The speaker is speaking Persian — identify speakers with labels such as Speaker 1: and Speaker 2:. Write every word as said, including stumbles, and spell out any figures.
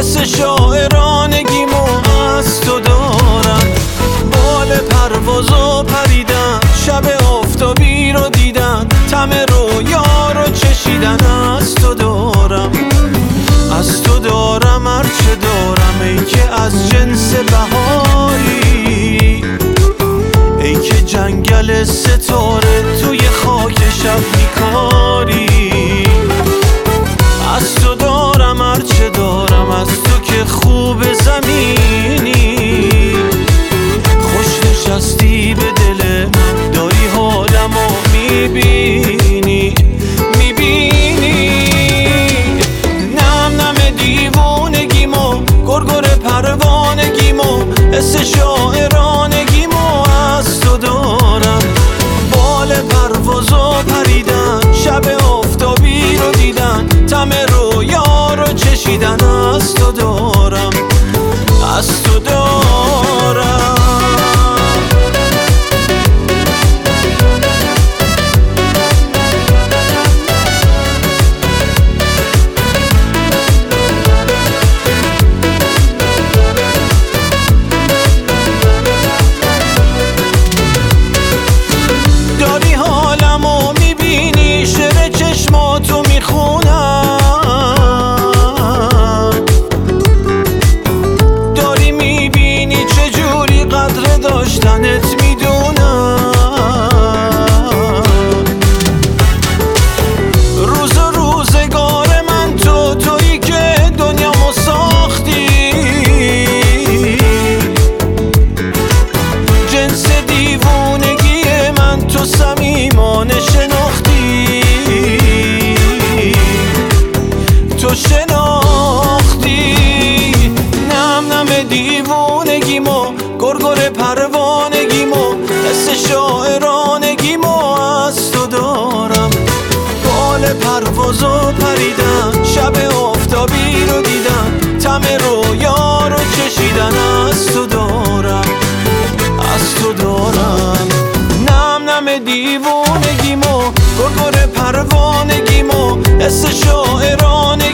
Speaker 1: حس شاعرانگیمو از تو دارم. بال پرواز و پریدن، شب آفتابی رو دیدن، طعم رویا رو چشیدن. از تو دارم، از تو دارم هرچه دارم. ای که از جنس بهاری، ای که جنگل ستاره توی خاک شب میکاری. از تو دارم هرچه دارم، از تو که خوب زمینی. خوش نشستی به دل من، داری حالمو میبینی میبینی. نم نم دیوونگیمو، گرگر پروانگیمو، حس شاعرانگیمو از تو دارم. بال پرواز و پریدن، شب آفتابی رو دیدن، طعم رویا رو چشیدن. از تو دارم، از تو دارم. داری حالمو میبینی، شعر چشماتو میخونم. داری میبینی چجوری قدر داشتنت میدونم. روز و روزگار من تو، تویی که دنیامو ساختی. جنس دیوونگی من تو صمیمانه شناختی. تو شناختی. نم نم دیوونگیمو، گرگر پروانگیمو، حس شاعرانگیمو از تو دارم. بال پرواز و پریدن، شب آفتابی رو دیدن، طعم رویا رو چشیدن. از تو دارم، از تو دارم. نم نم دیوونگیمو، گرگر پروانگیمو، حس شاعرانگیمو